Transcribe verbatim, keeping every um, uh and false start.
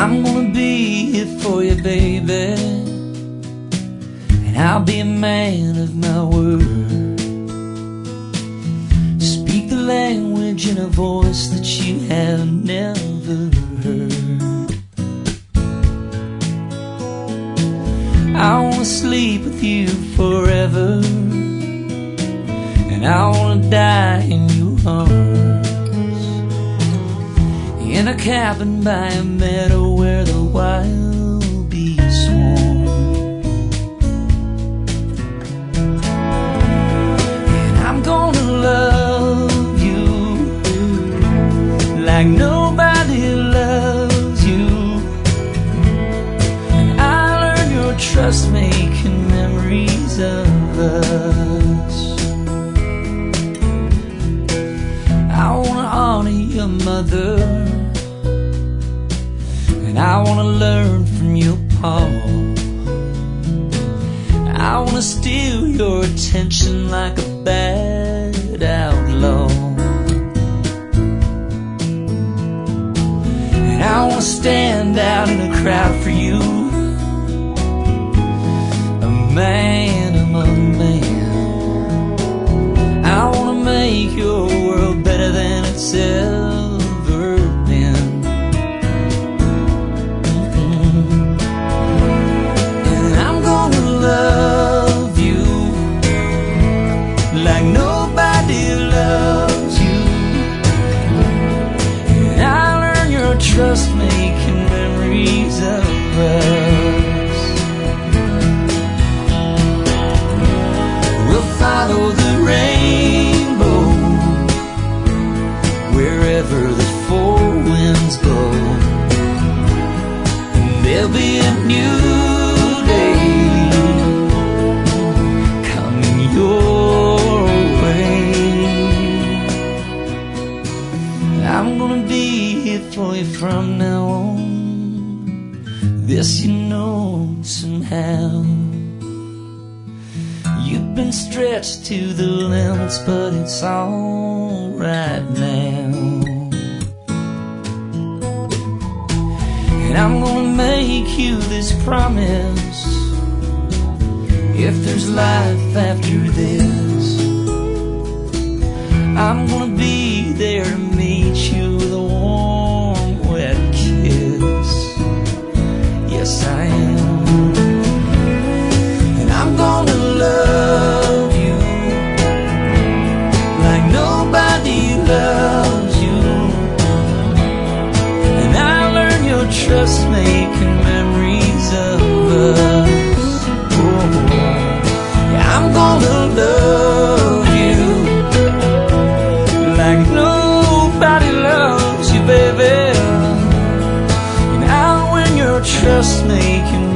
I'm gonna be here for you, baby, and I'll be a man of my word. Speak the language in a voice that you have never heard. I wanna sleep with you forever, and I wanna die in your arms, in a cabin by a meadow where the wild bees swarm. And I'm gonna love you like nobody loves you, and I'll earn your trust making memories of us. I wanna honor your mother, and I wanna learn from your pa. I wanna steal your attention like a bad outlaw, and I wanna stand out in a crowd for you, a man among men. I wanna make your world better than it's ever been. Love you like nobody loves you, and I'll earn your trust making memories of us. We'll follow the rainbow wherever the four winds blow, and there'll be a new for you from now on. This you know somehow. You've been stretched to the limits, but it's all right now. And I'm gonna make you this promise: if there's life after this, I'm gonna be there to meet you with a warm, wet kiss. Yes, I am. And I'm gonna love you like nobody loves you, and I'll learn your trust making memories of us. Oh, yeah, I'm gonna love you like nobody loves you, baby, and I'll win your trust making